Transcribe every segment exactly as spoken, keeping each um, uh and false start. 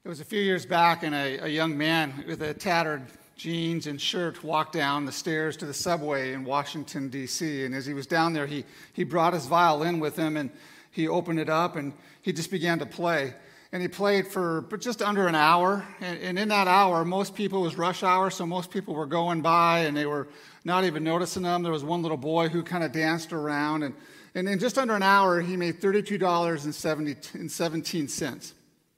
It was a few years back, and a, a young man with a tattered jeans and shirt walked down the stairs to the subway in Washington, D C And as he was down there, he, he brought his violin with him, and he opened it up, and he just began to play. And he played for just under an hour, and, and in that hour, most people, it was rush hour, so most people were going by, and they were not even noticing them. There was one little boy who kind of danced around, and, and in just under an hour, he made thirty-two dollars and seventeen cents.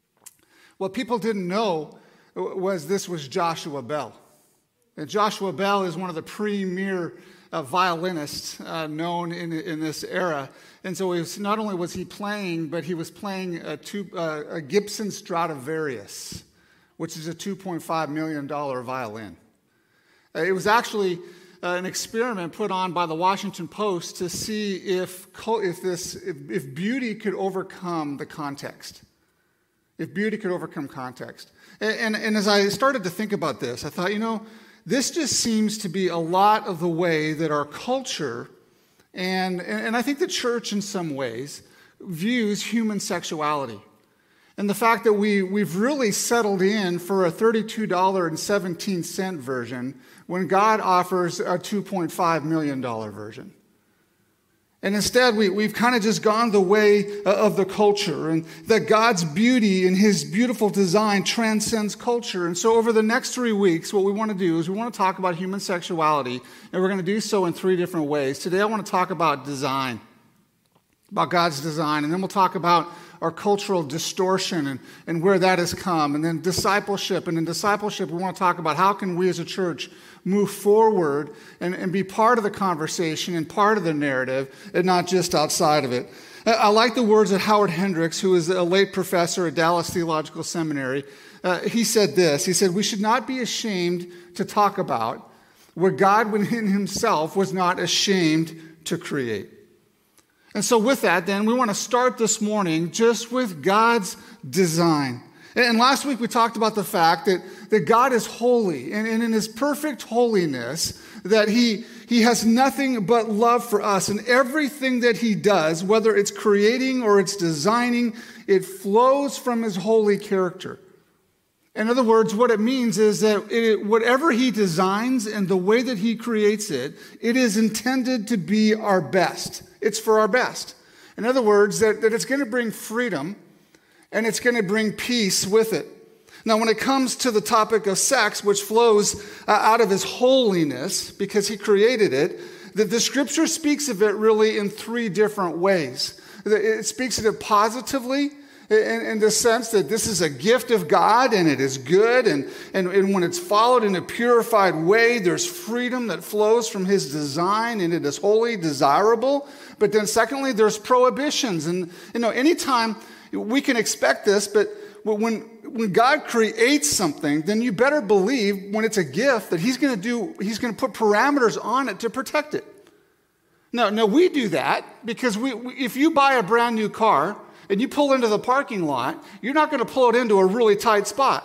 What people didn't know was this was Joshua Bell. And Joshua Bell is one of the premier uh, violinists uh, known in, in this era. And so he was, not only was he playing, but he was playing a, two, uh, a Gibson Stradivarius, which is a two point five million dollars violin. Uh, it was actually uh, an experiment put on by the Washington Post to see if, if, this, if, if beauty could overcome the context. If beauty could overcome context. And, and, and as I started to think about this, I thought, you know, this just seems to be a lot of the way that our culture, and, and I think the church in some ways, views human sexuality. And the fact that we, we've really settled in for a thirty-two dollars and seventeen cents version when God offers a two point five million dollars version. And instead, we, we've kind of just gone the way of the culture, and that God's beauty and his beautiful design transcends culture. And so over the next three weeks, what we want to do is we want to talk about human sexuality, and we're going to do so in three different ways. Today, I want to talk about design, about God's design, and then we'll talk about our cultural distortion and, and where that has come, and then discipleship. And in discipleship, we want to talk about how can we as a church move forward and, and be part of the conversation and part of the narrative and not just outside of it. I like the words of Howard Hendricks, who is a late professor at Dallas Theological Seminary. Uh, he said this, he said, "We should not be ashamed to talk about what God within himself was not ashamed to create." And so with that, then, we want to start this morning just with God's design. And last week we talked about the fact that, that God is holy, and, and in his perfect holiness, that he, he has nothing but love for us. And everything that he does, whether it's creating or it's designing, it flows from his holy character. In other words, what it means is that it, whatever he designs and the way that he creates it, it is intended to be our best. It's for our best. In other words, that, that it's going to bring freedom and it's going to bring peace with it. Now, when it comes to the topic of sex, which flows uh, out of his holiness because he created it, the, the scripture speaks of it really in three different ways. It speaks of it positively, In, in the sense that this is a gift of God and it is good, and, and, and when it's followed in a purified way, there's freedom that flows from his design and it is wholly desirable. But then secondly, there's prohibitions. And you know, anytime we can expect this, but when, when God creates something, then you better believe when it's a gift that he's going to do, he's going to put parameters on it to protect it. Now, now we do that because we, we if you buy a brand new car, and you pull into the parking lot, you're not going to pull it into a really tight spot.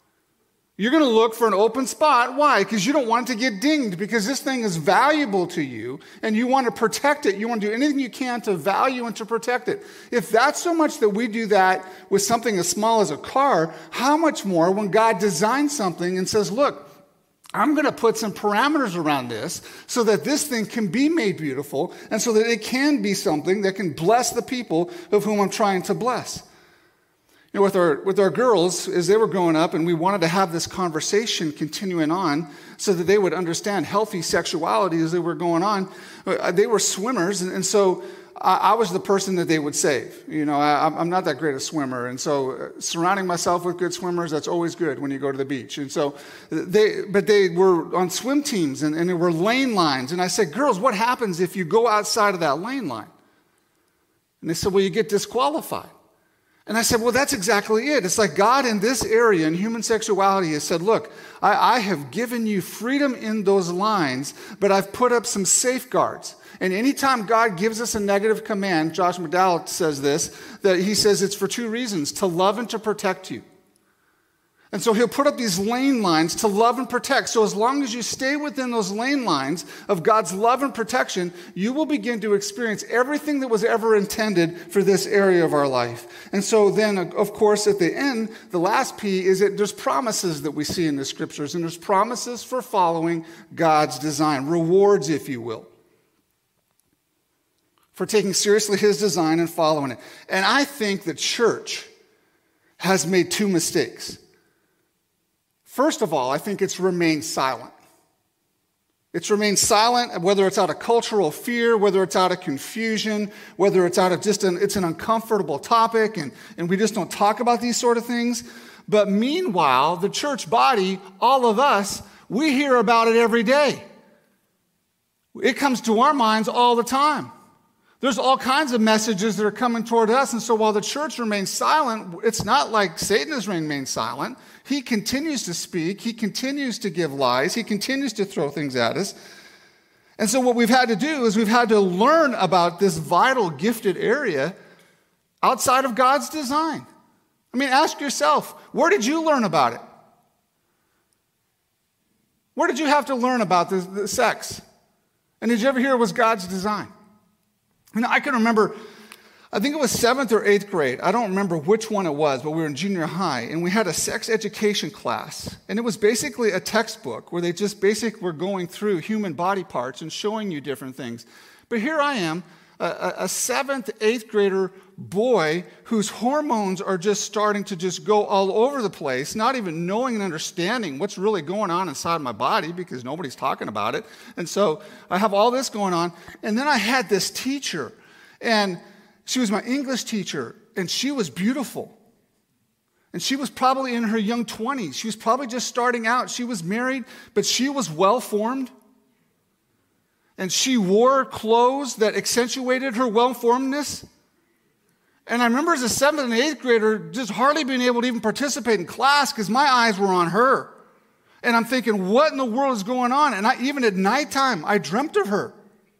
You're going to look for an open spot. Why? Because you don't want it to get dinged, because this thing is valuable to you, and you want to protect it. You want to do anything you can to value and to protect it. If that's so much that we do that with something as small as a car, how much more when God designs something and says, look, I'm going to put some parameters around this so that this thing can be made beautiful and so that it can be something that can bless the people of whom I'm trying to bless. You know, with our, with our girls, as they were growing up, and we wanted to have this conversation continuing on so that they would understand healthy sexuality as they were going on, they were swimmers, and, and so I was the person that they would save. You know, I, I'm not that great a swimmer. And so surrounding myself with good swimmers, that's always good when you go to the beach. And so they, but they were on swim teams, and, and there were lane lines. And I said, girls, what happens if you go outside of that lane line? And they said, well, you get disqualified. And I said, well, that's exactly it. It's like God in this area in human sexuality has said, look, I, I have given you freedom in those lines, but I've put up some safeguards. And anytime God gives us a negative command, Josh McDowell says this, that he says it's for two reasons, to love and to protect you. And so he'll put up these lane lines to love and protect. So as long as you stay within those lane lines of God's love and protection, you will begin to experience everything that was ever intended for this area of our life. And so then, of course, at the end, the last P is that there's promises that we see in the scriptures, and there's promises for following God's design, rewards, if you will, for taking seriously his design and following it. And I think the church has made two mistakes. First of all, I think it's remained silent. It's remained silent, whether it's out of cultural fear, whether it's out of confusion, whether it's out of just an, it's an uncomfortable topic, and, and we just don't talk about these sort of things. But meanwhile, the church body, all of us, we hear about it every day. It comes to our minds all the time. There's all kinds of messages that are coming toward us. And so while the church remains silent, it's not like Satan has remained silent. He continues to speak. He continues to give lies. He continues to throw things at us. And so what we've had to do is we've had to learn about this vital, gifted area outside of God's design. I mean, ask yourself, where did you learn about it? Where did you have to learn about the, the sex? And did you ever hear it was God's design? You know, I can remember, I think it was seventh or eighth grade. I don't remember which one it was, but we were in junior high, and we had a sex education class. And it was basically a textbook where they just basically were going through human body parts and showing you different things. But here I am, a, a seventh, eighth grader boy whose hormones are just starting to just go all over the place, not even knowing and understanding what's really going on inside my body because nobody's talking about it. And so I have all this going on. And then I had this teacher, and she was my English teacher, and she was beautiful. And she was probably in her young twenties. She was probably just starting out. She was married, but she was well-formed. And she wore clothes that accentuated her well-formedness. And I remember as a seventh and eighth grader just hardly being able to even participate in class because my eyes were on her. And I'm thinking, what in the world is going on? And I, even at nighttime, I dreamt of her.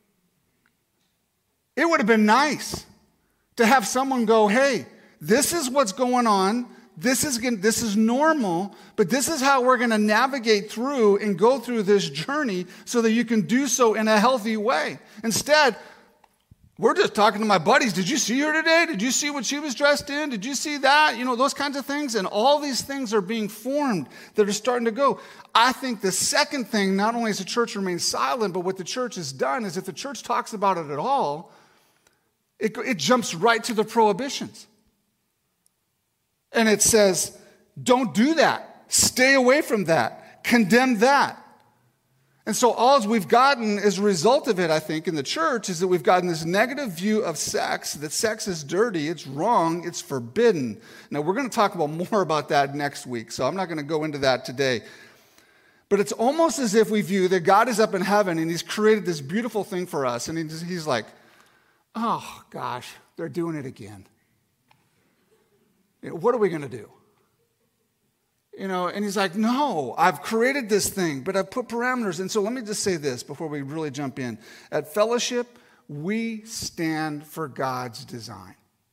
It would have been nice to have someone go, hey, this is what's going on. This is, this is normal, but this is how we're going to navigate through and go through this journey so that you can do so in a healthy way. Instead, we're just talking to my buddies. Did you see her today? Did you see what she was dressed in? Did you see that? You know, those kinds of things. And all these things are being formed that are starting to go. I think the second thing, not only has the church remained silent, but what the church has done is if the church talks about it at all, it, it jumps right to the prohibitions. And it says, don't do that. Stay away from that. Condemn that. And so all we've gotten as a result of it, I think, in the church is that we've gotten this negative view of sex, that sex is dirty, it's wrong, it's forbidden. Now, we're going to talk about more about that next week, so I'm not going to go into that today. But it's almost as if we view that God is up in heaven and he's created this beautiful thing for us, and he's, he's like, oh, gosh, they're doing it again. You know, what are we going to do? You know, and he's like, no, I've created this thing, but I've put parameters. And so let me just say this before we really jump in. At Fellowship, we stand for God's design.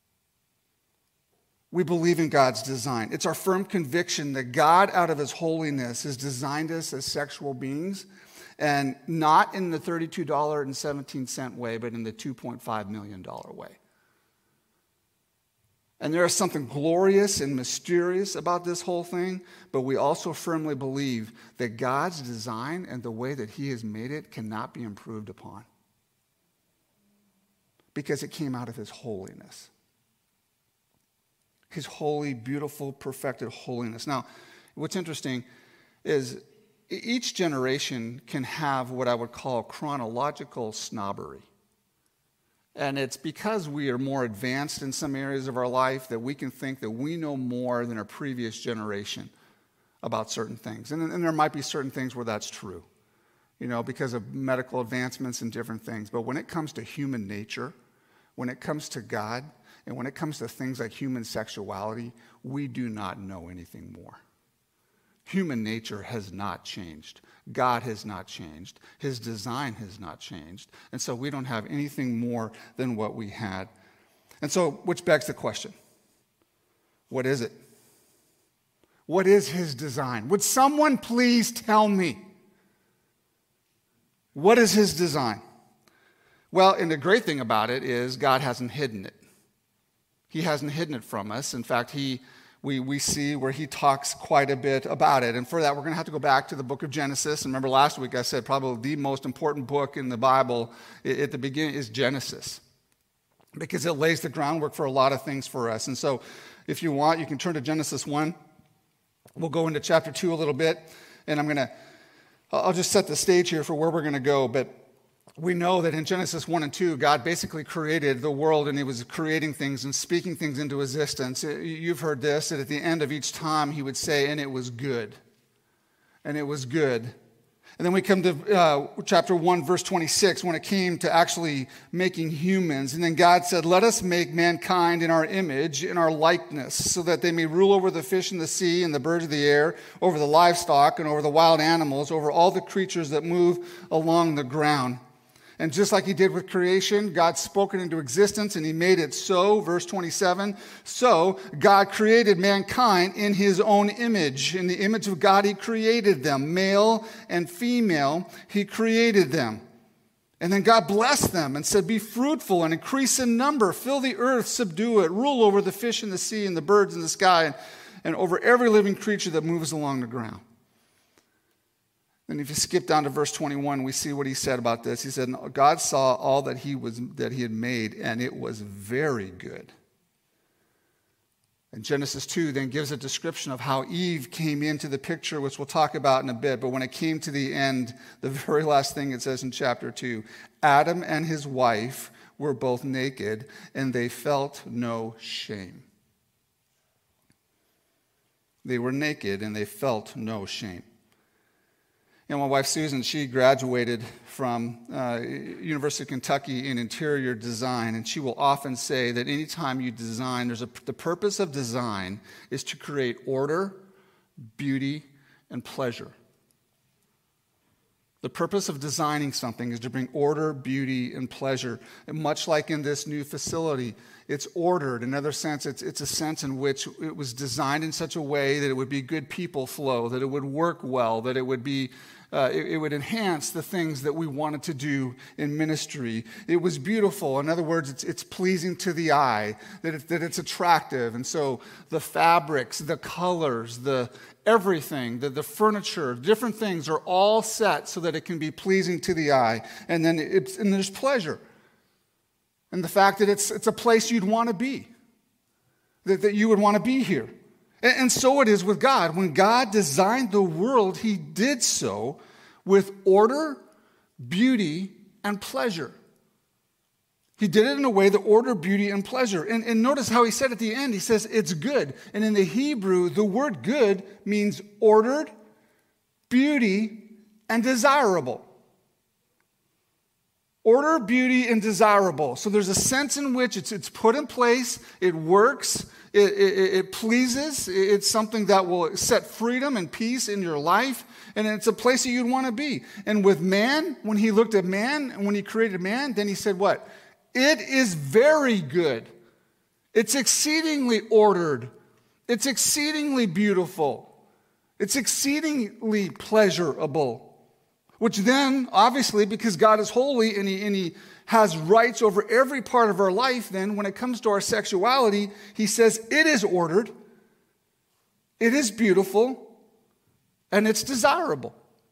We believe in God's design. It's our firm conviction that God, out of his holiness, has designed us as sexual beings, and not in the thirty-two dollars and seventeen cents way, but in the two point five million dollars way. And there is something glorious and mysterious about this whole thing, but we also firmly believe that God's design and the way that he has made it cannot be improved upon because it came out of his holiness. His holy, beautiful, perfected holiness. Now, what's interesting is each generation can have what I would call chronological snobbery. And it's because we are more advanced in some areas of our life that we can think that we know more than our previous generation about certain things. And, and there might be certain things where that's true, you know, because of medical advancements and different things. But when it comes to human nature, when it comes to God, and when it comes to things like human sexuality, we do not know anything more. Human nature has not changed. God has not changed. His design has not changed. And so we don't have anything more than what we had. And so, which begs the question, what is it? What is his design? Would someone please tell me? What is his design? Well, and the great thing about it is God hasn't hidden it. He hasn't hidden it from us. In fact, he we, we see where he talks quite a bit about it. And for that, we're going to have to go back to the book of Genesis. And remember last week I said probably the most important book in the Bible at the beginning is Genesis, because it lays the groundwork for a lot of things for us. And so if you want, you can turn to Genesis one. We'll go into chapter two a little bit, and I'm going to, I'll just set the stage here for where we're going to go. But we know that in Genesis one and two, God basically created the world, and he was creating things and speaking things into existence. You've heard this, that at the end of each time he would say, and it was good. And it was good. And then we come to uh, chapter one, verse twenty-six, when it came to actually making humans. And then God said, let us make mankind in our image, in our likeness, so that they may rule over the fish in the sea and the birds of the air, over the livestock and over the wild animals, over all the creatures that move along the ground. And just like he did with creation, God spoke it into existence and he made it so. Verse twenty-seven, so God created mankind in his own image. In the image of God he created them, male and female, he created them. And then God blessed them and said, be fruitful and increase in number, fill the earth, subdue it, rule over the fish in the sea and the birds in the sky, and, and over every living creature that moves along the ground. And if you skip down to verse twenty-one, we see what he said about this. He said, God saw all that he was that he had made, and it was very good. And Genesis two then gives a description of how Eve came into the picture, which we'll talk about in a bit. But when it came to the end, the very last thing it says in chapter two, Adam and his wife were both naked, and they felt no shame. They were naked, and they felt no shame. You know, my wife Susan, she graduated from uh, University of Kentucky in interior design, and she will often say that anytime you design, there's a, the purpose of design is to create order, beauty, and pleasure. The purpose of designing something is to bring order, beauty, and pleasure. And much like in this new facility, it's ordered. In another sense, it's, it's a sense in which it was designed in such a way that it would be good people flow, that it would work well, that it would be Uh, it, it would enhance the things that we wanted to do in ministry. It was beautiful. In other words, it's, it's pleasing to the eye, that, it, that it's attractive. And so the fabrics, the colors, the everything, the, the furniture, different things are all set so that it can be pleasing to the eye. And then it's, and there's pleasure. And the fact that it's, it's a place you'd want to be, that, that you would want to be here. And so it is with God. When God designed the world, he did so with order, beauty, and pleasure. He did it in a way that order, beauty, and pleasure. And, and notice how he said at the end, he says it's good. And in the Hebrew, the word good means ordered, beauty, and desirable. Order, beauty, and desirable. So there's a sense in which it's, it's put in place, it works, It, it, it pleases. It's something that will set freedom and peace in your life. And it's a place that you'd want to be. And with man, when he looked at man, and when he created man, then he said what? It is very good. It's exceedingly ordered. It's exceedingly beautiful. It's exceedingly pleasurable. Which then, obviously, because God is holy and he, and he has rights over every part of our life, then when it comes to our sexuality, he says it is ordered, it is beautiful, and it's desirable.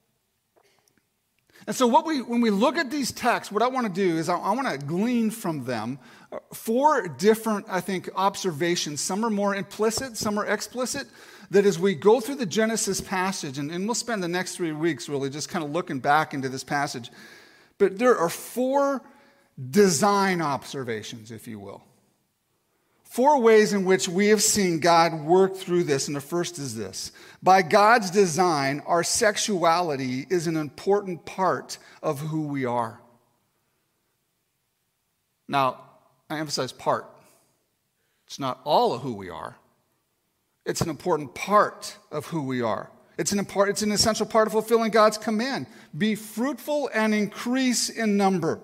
And so what we, when we look at these texts, what I want to do is I, I want to glean from them four different, I think, observations. Some are more implicit, some are explicit, that as we go through the Genesis passage, and, and we'll spend the next three weeks really just kind of looking back into this passage, but there are four design observations, if you will. Four ways in which we have seen God work through this, and the first is this. By God's design, our sexuality is an important part of who we are. Now, I emphasize part. It's not all of who we are. It's an important part of who we are. It's an, import, it's an essential part of fulfilling God's command. Be fruitful and increase in number.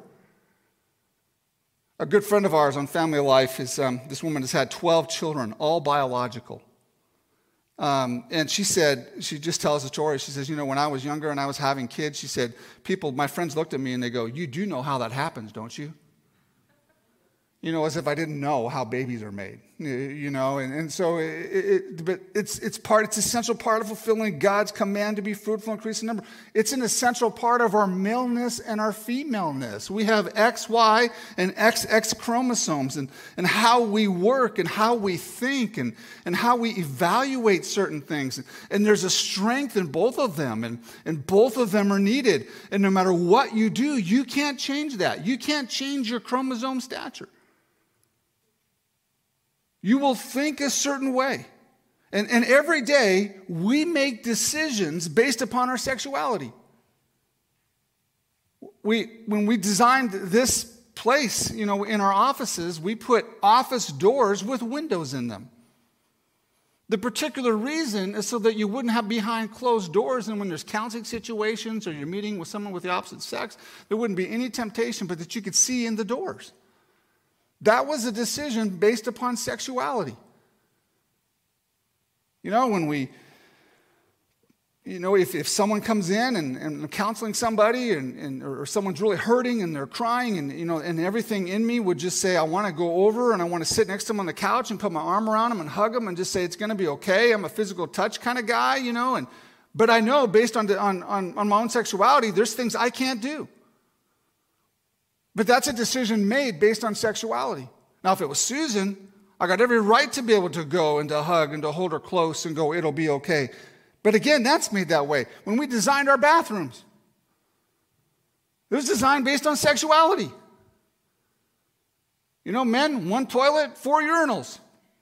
A good friend of ours on Family Life, is, um, this woman has had twelve children, all biological. Um, and she said, she just tells a story. She says, you know, when I was younger and I was having kids, she said, people, my friends looked at me and they go, you do know how that happens, don't you? You know, as if I didn't know how babies are made, you know, and, and so, it, it, but it's it's part, it's an essential part of fulfilling God's command to be fruitful and increase in number. It's an essential part of our maleness and our femaleness. We have X Y and X X chromosomes, and, and how we work and how we think and, and how we evaluate certain things. And there's a strength in both of them, and, and both of them are needed. And no matter what you do, you can't change that. You can't change your chromosome stature. You will think a certain way. And, and every day, we make decisions based upon our sexuality. We, when we designed this place, you know, in our offices, we put office doors with windows in them. The particular reason is so that you wouldn't have behind closed doors, and when there's counseling situations or you're meeting with someone with the opposite sex, there wouldn't be any temptation, but that you could see in the doors. That was a decision based upon sexuality. You know, when we, you know, if, if someone comes in and, and counseling somebody and, and or someone's really hurting and they're crying and, you know, and everything in me would just say, I want to go over and I want to sit next to them on the couch and put my arm around them and hug them and just say, it's going to be okay. I'm a physical touch kind of guy, you know, and, but I know based on, the, on, on, on my own sexuality, there's things I can't do. But that's a decision made based on sexuality. Now, if it was Susan, I got every right to be able to go and to hug and to hold her close and go, it'll be okay. But again, that's made that way. When we designed our bathrooms, it was designed based on sexuality. You know, men, one toilet, four urinals.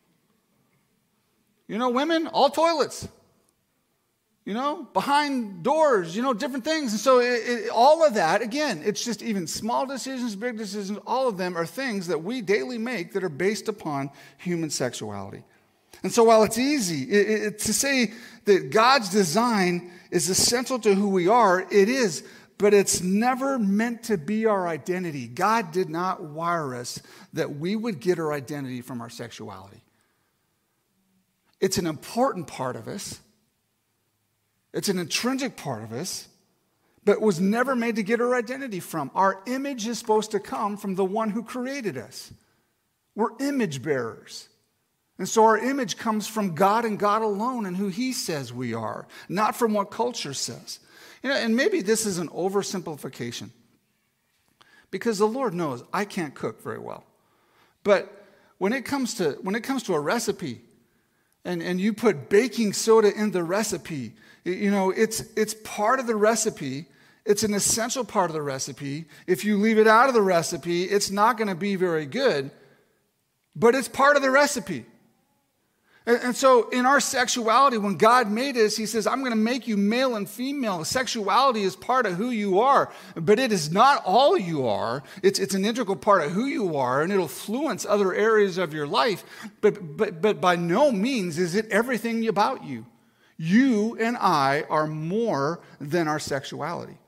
You know, women, all toilets. You know, behind doors, you know, different things. And so it, it, all of that, again, it's just even small decisions, big decisions, all of them are things that we daily make that are based upon human sexuality. And so while it's easy it, it, to say that God's design is essential to who we are, it is, but it's never meant to be our identity. God did not wire us that we would get our identity from our sexuality. It's an important part of us. It's an intrinsic part of us, but was never made to get our identity from. Our image is supposed to come from the one who created us. We're image bearers. And so our image comes from God and God alone and who he says we are, not from what culture says. You know, and maybe this is an oversimplification, because the Lord knows I can't cook very well. But when it comes to when it comes to a recipe, and, and you put baking soda in the recipe, you know, it's it's part of the recipe. It's an essential part of the recipe. If you leave it out of the recipe, it's not going to be very good, but it's part of the recipe. And, and so in our sexuality, when God made us, he says, I'm going to make you male and female. Sexuality is part of who you are, but it is not all you are. It's, it's an integral part of who you are, and it'll influence other areas of your life, but, but, but by no means is it everything about you. You and I are more than our sexuality,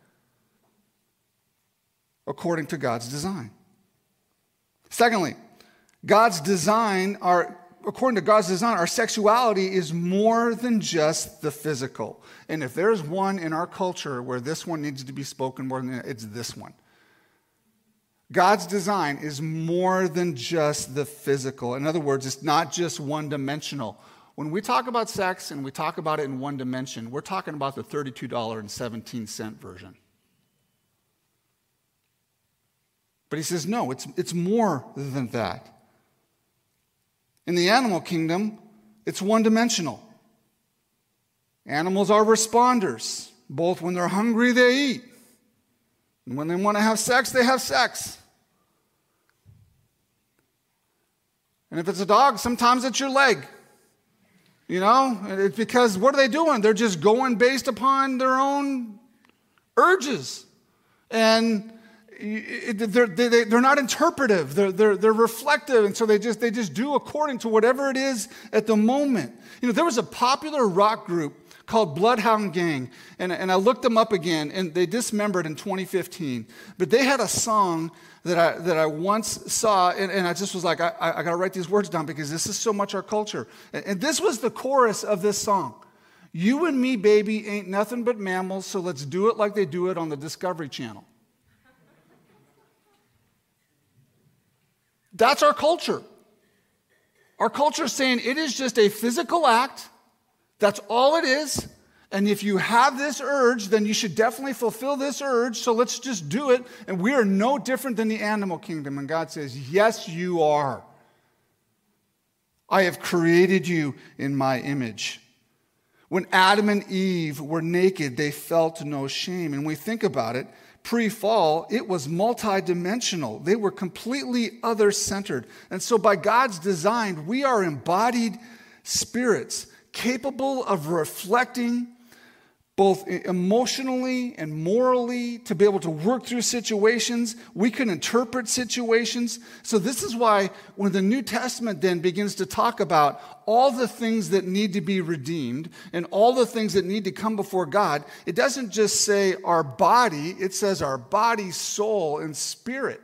according to God's design. Secondly, God's design, our, according to God's design, our sexuality is more than just the physical. And if there's one in our culture where this one needs to be spoken more than it's this one. God's design is more than just the physical. In other words, it's not just one-dimensional. When we talk about sex and we talk about it in one dimension, we're talking about the thirty-two dollars and seventeen cents version. But he says, no, it's, it's more than that. In the animal kingdom, it's one-dimensional. Animals are responders. Both when they're hungry, they eat. And when they want to have sex, they have sex. And if it's a dog, sometimes it's your leg. You know, it's because what are they doing? They're just going based upon their own urges. And they're, they're not interpretive. They're, they're, they're reflective. And so they just, they just do according to whatever it is at the moment. You know, there was a popular rock group called Bloodhound Gang. And, and I looked them up again, and they dismembered in twenty fifteen. But they had a song that I that I once saw, and, and I just was like, I, I got to write these words down because this is so much our culture. And, and this was the chorus of this song. You and me, baby, ain't nothing but mammals, so let's do it like they do it on the Discovery Channel. That's our culture. Our culture is saying it is just a physical act. That's all it is. And if you have this urge, then you should definitely fulfill this urge. So let's just do it. And we are no different than the animal kingdom. And God says, yes, you are. I have created you in my image. When Adam and Eve were naked, they felt no shame. And when we think about it, pre-fall, it was multidimensional. They were completely other-centered. And so by God's design, we are embodied spirits capable of reflecting both emotionally and morally to be able to work through situations. We can interpret situations. So this is why when the New Testament then begins to talk about all the things that need to be redeemed and all the things that need to come before God, it doesn't just say our body, it says our body, soul, and spirit.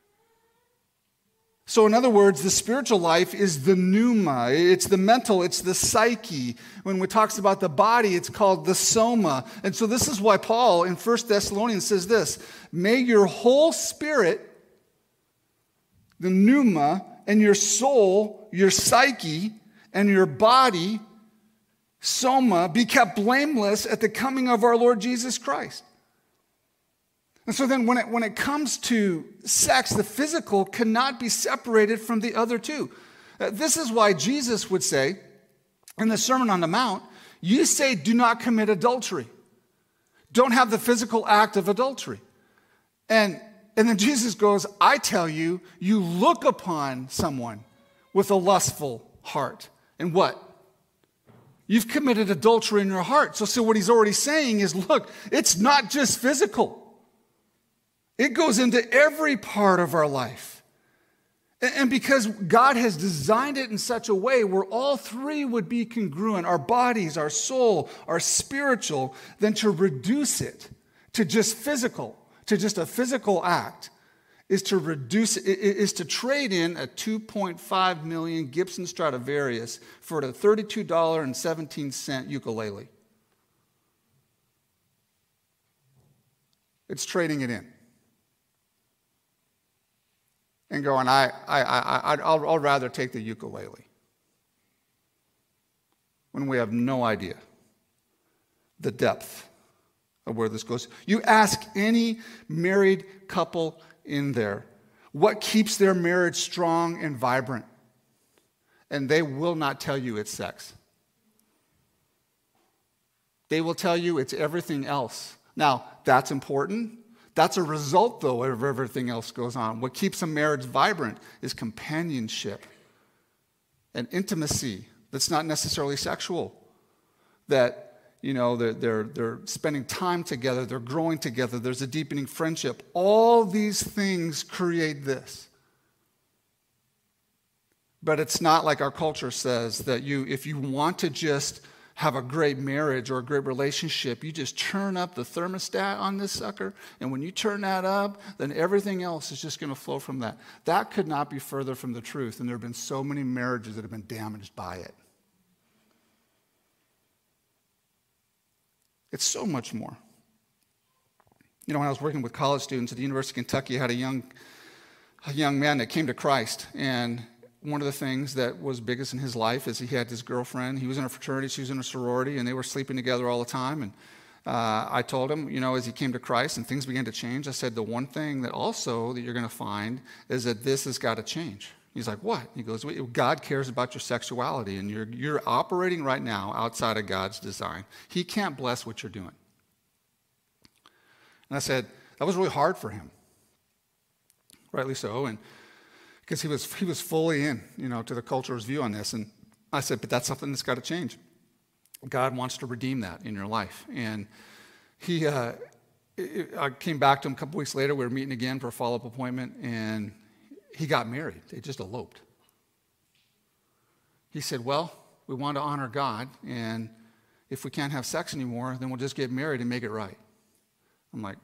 So in other words, the spiritual life is the pneuma. It's the mental, it's the psyche. When it talks about the body, it's called the soma. And so this is why Paul in First Thessalonians says this, may your whole spirit, the pneuma, and your soul, your psyche, and your body, soma, be kept blameless at the coming of our Lord Jesus Christ. And so then when it, when it comes to sex, the physical cannot be separated from the other two. Uh, this is why Jesus would say in the Sermon on the Mount, you say do not commit adultery. Don't have the physical act of adultery. And, and then Jesus goes, I tell you, you look upon someone with a lustful heart. And what? You've committed adultery in your heart. So, so what he's already saying is, look, it's not just physical. It goes into every part of our life. And because God has designed it in such a way where all three would be congruent, our bodies, our soul, our spiritual, then to reduce it to just physical, to just a physical act, is to reduce it, is to trade in a two point five million Gibson Stradivarius for a thirty-two dollars and seventeen cents ukulele. It's trading it in. And going, I, I, I, I'll, I'll rather take the ukulele. When we have no idea the depth of where this goes. You ask any married couple in there, what keeps their marriage strong and vibrant? And they will not tell you it's sex. They will tell you it's everything else. Now, that's important. That's a result, though, of everything else goes on. What keeps a marriage vibrant is companionship and intimacy that's not necessarily sexual. That, you know, they're, they're, they're spending time together, they're growing together, there's a deepening friendship. All these things create this. But it's not like our culture says that you, if you want to just have a great marriage or a great relationship, you just turn up the thermostat on this sucker, and when you turn that up, then everything else is just going to flow from that. That could not be further from the truth, and there have been so many marriages that have been damaged by it. It's so much more. You know, when I was working with college students at the University of Kentucky, I had a young, a young man that came to Christ, and one of the things that was biggest in his life is he had his girlfriend. He was in a fraternity, she was in a sorority, and they were sleeping together all the time. And uh, I told him, you know, as he came to Christ and things began to change, I said, the one thing that also that you're going to find is that this has got to change. He's like, what? He goes, God cares about your sexuality, and you're, you're operating right now outside of God's design. He can't bless what you're doing. And I said, that was really hard for him. Rightly so. And because he was he was fully in, you know, to the culture's view on this. And I said, but that's something that's got to change. God wants to redeem that in your life. And he, uh, it, I came back to him a couple weeks later. We were meeting again for a follow-up appointment, and he got married. They just eloped. He said, well, we want to honor God, and if we can't have sex anymore, then we'll just get married and make it right. I'm like,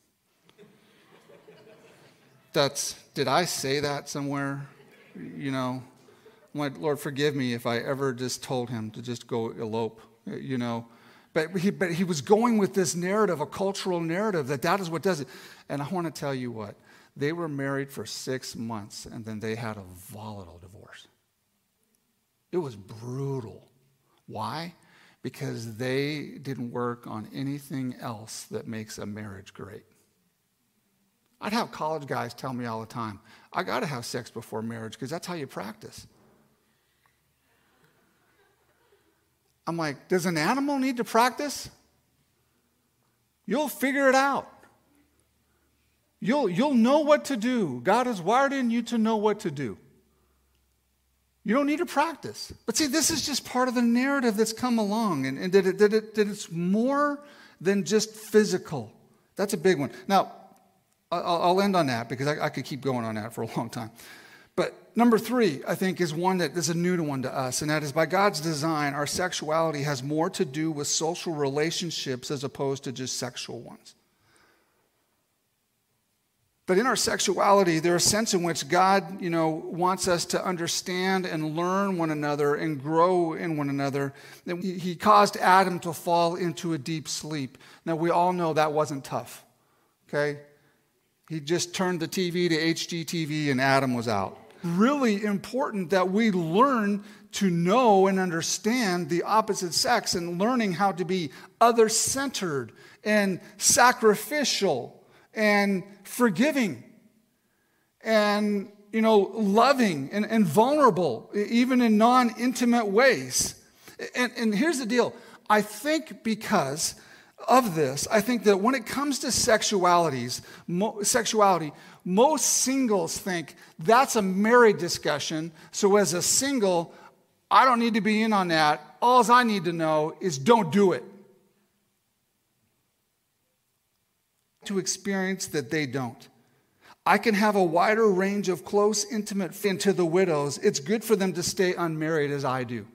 that's, did I say that somewhere? You know, I'm like, Lord, forgive me if I ever just told him to just go elope, you know. But he, but he was going with this narrative, a cultural narrative, that that is what does it. And I want to tell you what, they were married for six months, and then they had a volatile divorce. It was brutal. Why? Because they didn't work on anything else that makes a marriage great. I'd have college guys tell me all the time, I got to have sex before marriage because that's how you practice. I'm like, does an animal need to practice? You'll figure it out. You'll, you'll know what to do. God has wired in you to know what to do. You don't need to practice. But see, this is just part of the narrative that's come along, and, and that, it, that, it, that it's more than just physical. That's a big one. Now, I'll, I'll end on that because I, I could keep going on that for a long time. But number three, I think, is one that is a new one to us, and that is by God's design, our sexuality has more to do with social relationships as opposed to just sexual ones. But in our sexuality, there's a sense in which God, you know, wants us to understand and learn one another and grow in one another. He caused Adam to fall into a deep sleep. Now, we all know that wasn't tough, okay? He just turned the T V to H D T V and Adam was out. Really important that we learn to know and understand the opposite sex and learning how to be other-centered and sacrificial and forgiving and, you know, loving and, and vulnerable, even in non-intimate ways. And, and here's the deal. I think because of this, I think that when it comes to sexualities, mo- sexuality, most singles think that's a married discussion. So as a single, I don't need to be in on that. All I need to know is don't do it. To experience that they don't. I can have a wider range of close, intimate to the widows. It's good for them to stay unmarried as I do.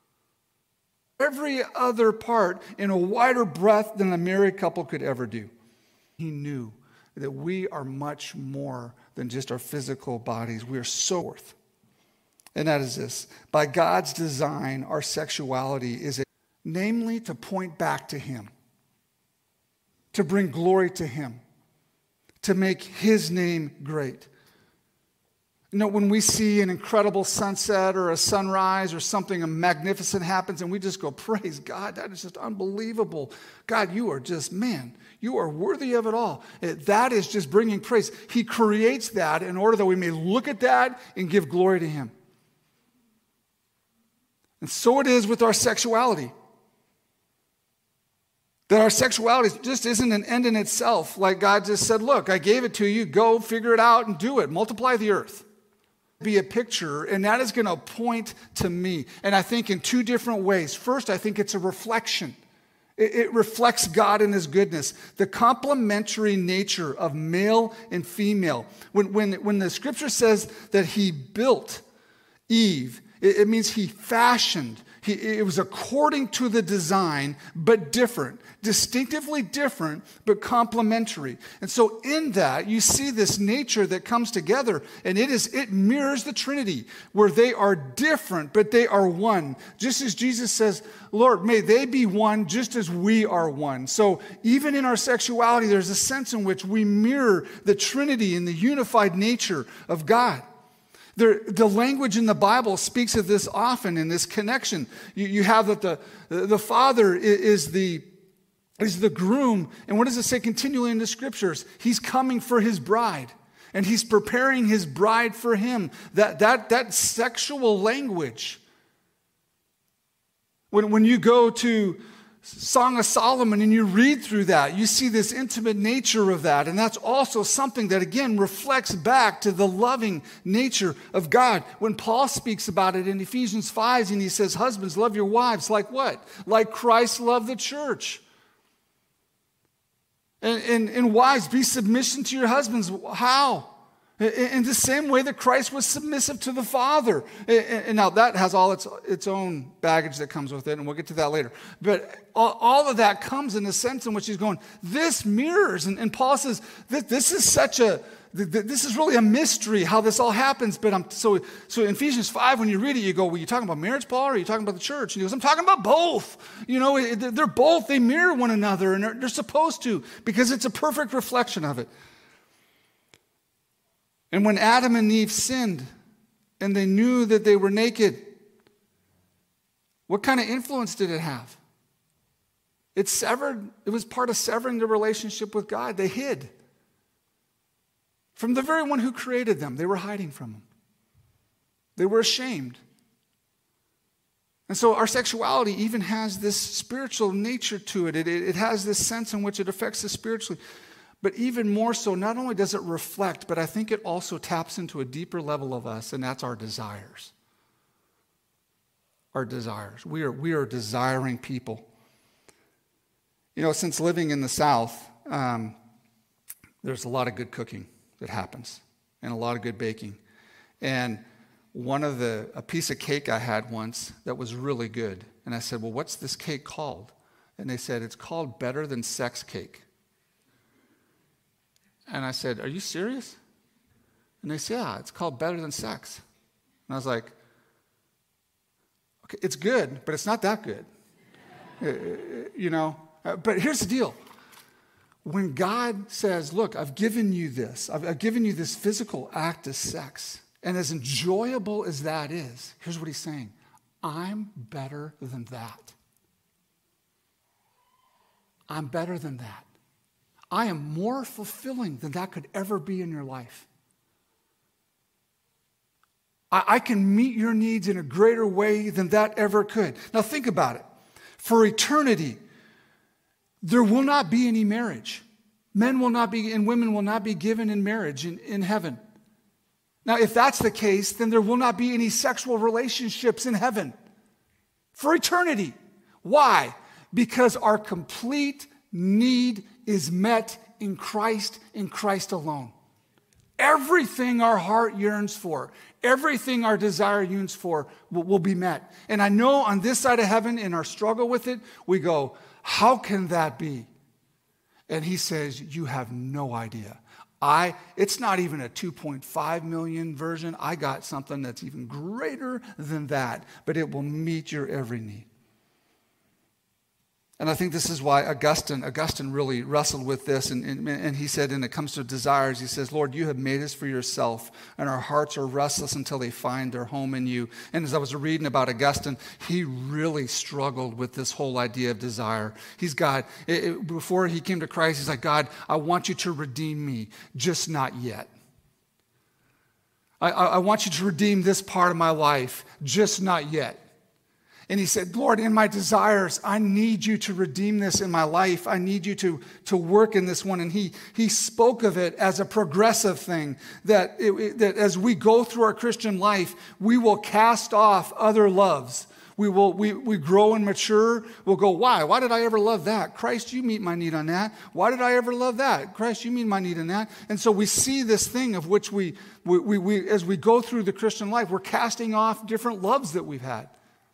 Every other part in a wider breadth than a married couple could ever do. He knew that we are much more than just our physical bodies. We are so worth. And that is this. By God's design, our sexuality is, a, namely, to point back to Him. To bring glory to Him, to make His name great. You know, when we see an incredible sunset or a sunrise or something magnificent happens and we just go, praise God, that is just unbelievable. God, you are just, man, you are worthy of it all. That is just bringing praise. He creates that in order that we may look at that and give glory to Him. And so it is with our sexuality. That our sexuality just isn't an end in itself. Like God just said, look, I gave it to you. Go figure it out and do it. Multiply the earth. Be a picture, and that is going to point to me. And I think in two different ways. First, I think it's a reflection. It, it reflects God and His goodness. The complementary nature of male and female. When, when, when the scripture says that He built Eve, it, it means He fashioned. He, it was according to the design, but different. Distinctively different, but complementary. And so in that, you see this nature that comes together, and it is it mirrors the Trinity, where they are different, but they are one. Just as Jesus says, Lord, may they be one just as we are one. So even in our sexuality, there's a sense in which we mirror the Trinity and the unified nature of God. The, the language in the Bible speaks of this often in this connection. You, you have that the, the Father is the, is the groom. And what does it say continually in the scriptures? He's coming for His bride. And He's preparing His bride for Him. That, that, that sexual language. When, when you go to Song of Solomon and you read through that, you see this intimate nature of that. And that's also something that, again, reflects back to the loving nature of God. When Paul speaks about it in Ephesians five, and he says, husbands, love your wives like what? Like Christ loved the church. And, and, and wives, be submission to your husbands. How? In the same way that Christ was submissive to the Father. And now that has all its, its own baggage that comes with it, and we'll get to that later. But all, all of that comes in a sense in which he's going, this mirrors, and, and Paul says, this, this is such a, this is really a mystery how this all happens. But I'm so, so in Ephesians five, when you read it, you go, well, you talking about marriage, Paul, or are you talking about the church? And he goes, I'm talking about both. You know, they're both, they mirror one another, and they're, they're supposed to, because it's a perfect reflection of it. And when Adam and Eve sinned and they knew that they were naked, what kind of influence did it have? It severed, it was part of severing the relationship with God. They hid from the very one who created them. They were hiding from him. They were ashamed. And so our sexuality even has this spiritual nature to it. It, it, it has this sense in which it affects us spiritually. But even more so, not only does it reflect, but I think it also taps into a deeper level of us, and that's our desires. Our desires. We are, we are desiring people. You know, since living in the South, um, there's a lot of good cooking that happens, and a lot of good baking. And one of the, a piece of cake I had once that was really good, and I said, well, what's this cake called? And they said, it's called Better Than Sex Cake. And I said, are you serious? And they said, yeah, it's called Better Than Sex. And I was like, okay, it's good, but it's not that good. You know, but here's the deal. When God says, look, I've given you this, I've, I've given you this physical act of sex, and as enjoyable as that is, here's what he's saying. I'm better than that. I'm better than that. I am more fulfilling than that could ever be in your life. I, I can meet your needs in a greater way than that ever could. Now think about it. For eternity, there will not be any marriage. Men will not be, and women will not be given in marriage in, in heaven. Now, if that's the case, then there will not be any sexual relationships in heaven. For eternity. Why? Because our complete need is met in Christ, in Christ alone. Everything our heart yearns for, everything our desire yearns for will, will be met. And I know on this side of heaven, in our struggle with it, we go, how can that be? And he says, you have no idea. I, it's not even a two point five million version. I got something that's even greater than that, but it will meet your every need. And I think this is why Augustine, Augustine really wrestled with this. And, and, and he said, when it comes to desires, he says, Lord, you have made us for yourself, and our hearts are restless until they find their home in you. And as I was reading about Augustine, he really struggled with this whole idea of desire. He's got, it, it, before he came to Christ, he's like, God, I want you to redeem me, just not yet. I, I, I want you to redeem this part of my life, just not yet. And he said, Lord, in my desires, I need you to redeem this in my life. I need you to, to work in this one. And he, he spoke of it as a progressive thing, that, it, that as we go through our Christian life, we will cast off other loves. We will we, we grow and mature. We'll go, why? Why did I ever love that? Christ, you meet my need on that. Why did I ever love that? Christ, you meet my need on that. And so we see this thing of which we, we, we, we as we go through the Christian life, we're casting off different loves that we've had.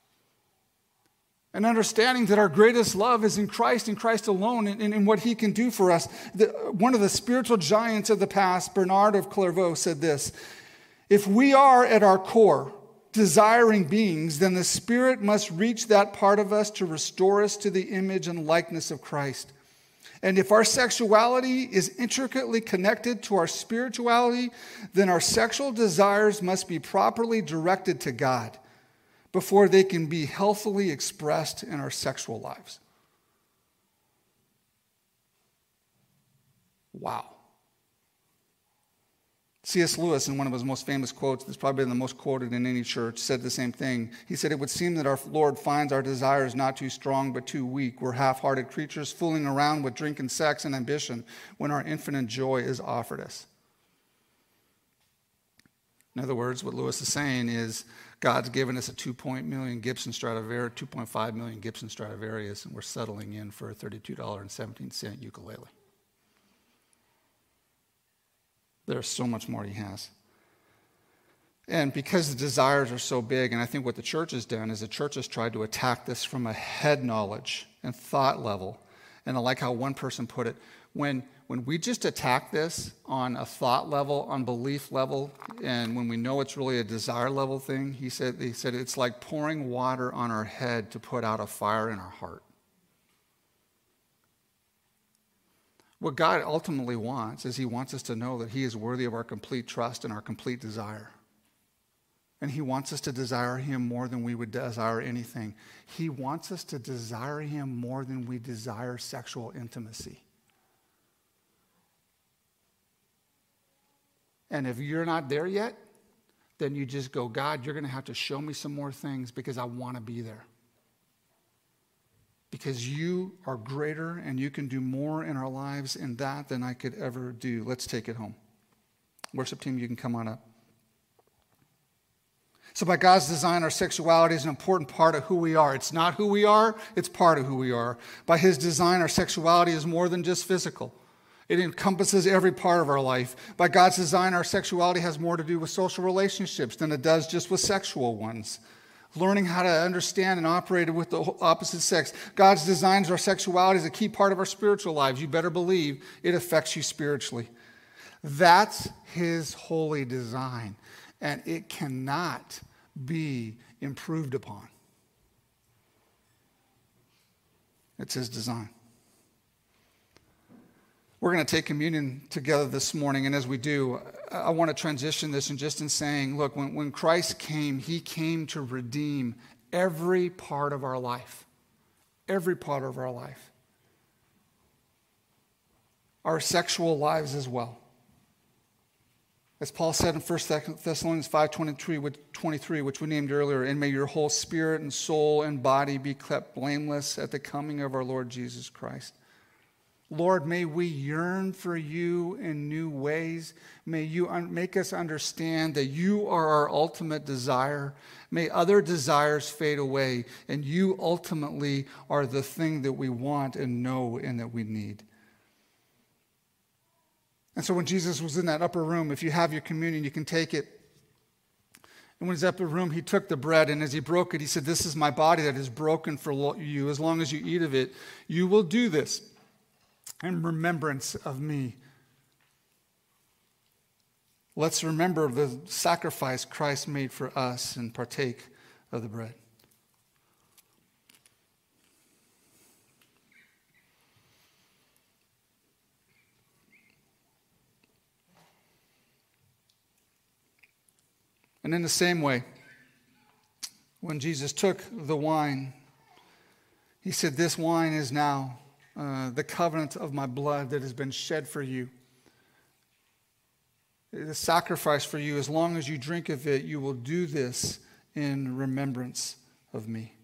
And understanding that our greatest love is in Christ and Christ alone, and in what he can do for us. The, one of the spiritual giants of the past, Bernard of Clairvaux, said this: if we are at our core desiring beings, then the Spirit must reach that part of us to restore us to the image and likeness of Christ. And if our sexuality is intricately connected to our spirituality, then our sexual desires must be properly directed to God before they can be healthily expressed in our sexual lives. Wow. C S Lewis, in one of his most famous quotes, that's probably been the most quoted in any church, said the same thing. He said, it would seem that our Lord finds our desires not too strong but too weak. We're half-hearted creatures fooling around with drink and sex and ambition when our infinite joy is offered us. In other words, what Lewis is saying is, God's given us a two point million Gibson Stradivarius, two point five million Gibson Stradivarius, and we're settling in for a thirty-two dollars and seventeen cents ukulele. There's so much more he has. And because the desires are so big, and I think what the church has done is the church has tried to attack this from a head knowledge and thought level. And I like how one person put it, when when we just attack this on a thought level, on belief level, and when we know it's really a desire level thing, he said, he said it's like pouring water on our head to put out a fire in our heart. What God ultimately wants is he wants us to know that he is worthy of our complete trust and our complete desire. And he wants us to desire him more than we would desire anything. He wants us to desire him more than we desire sexual intimacy. And if you're not there yet, then you just go, God, you're going to have to show me some more things because I want to be there. Because you are greater and you can do more in our lives in that than I could ever do. Let's take it home. Worship team, you can come on up. So by God's design, our sexuality is an important part of who we are. It's not who we are, it's part of who we are. By his design, our sexuality is more than just physical. It encompasses every part of our life. By God's design, our sexuality has more to do with social relationships than it does just with sexual ones. Learning how to understand and operate with the opposite sex. God's designs our sexuality is a key part of our spiritual lives. You better believe it affects you spiritually. That's his holy design. And it cannot be improved upon. It's his design. We're going to take communion together this morning, and as we do, I want to transition this and just in saying, look, when, when Christ came, he came to redeem every part of our life. Every part of our life. Our sexual lives as well. As Paul said in First Thessalonians five twenty-three, which we named earlier, and may your whole spirit and soul and body be kept blameless at the coming of our Lord Jesus Christ. Lord, may we yearn for you in new ways. May you un- make us understand that you are our ultimate desire. May other desires fade away, and you ultimately are the thing that we want and know and that we need. And so when Jesus was in that upper room, if you have your communion, you can take it. And when he's up in the room, he took the bread, and as he broke it, he said, this is my body that is broken for you. As long as you eat of it, you will do this in remembrance of me. Let's remember the sacrifice Christ made for us and partake of the bread. And in the same way, when Jesus took the wine, he said, this wine is now uh, the covenant of my blood that has been shed for you. It is sacrificed for you. As long as you drink of it, you will do this in remembrance of me.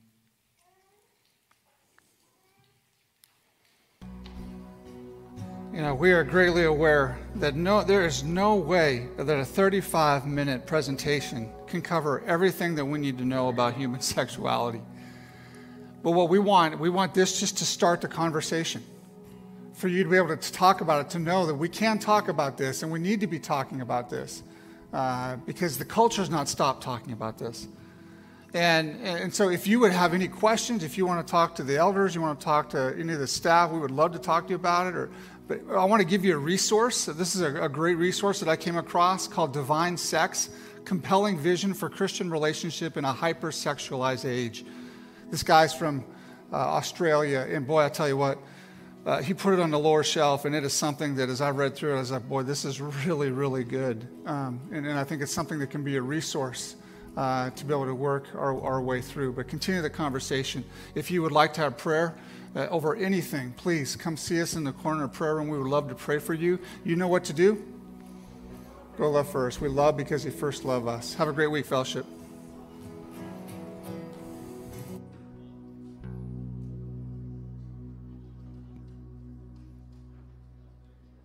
You know, we are greatly aware that no, there is no way that a thirty-five minute presentation can cover everything that we need to know about human sexuality. But what we want, we want this just to start the conversation. For you to be able to talk about it, to know that we can talk about this and we need to be talking about this. Uh, because the culture's not stopped talking about this. And, and so if you would have any questions, if you want to talk to the elders, you want to talk to any of the staff, we would love to talk to you about it. Or, but I want to give you a resource. This is a, a great resource that I came across called Divine Sex, Compelling Vision for Christian Relationship in a Hypersexualized Age. This guy's from uh, Australia, and boy, I tell you what, uh, he put it on the lower shelf, and it is something that as I read through it, I was like, boy, this is really, really good. Um, and, and I think it's something that can be a resource Uh, to be able to work our, our way through. But continue the conversation. If you would like to have prayer uh, over anything, please come see us in the corner of prayer room. We would love to pray for you. You know what to do. Go love first. We love because he first loved us. Have a great week, fellowship.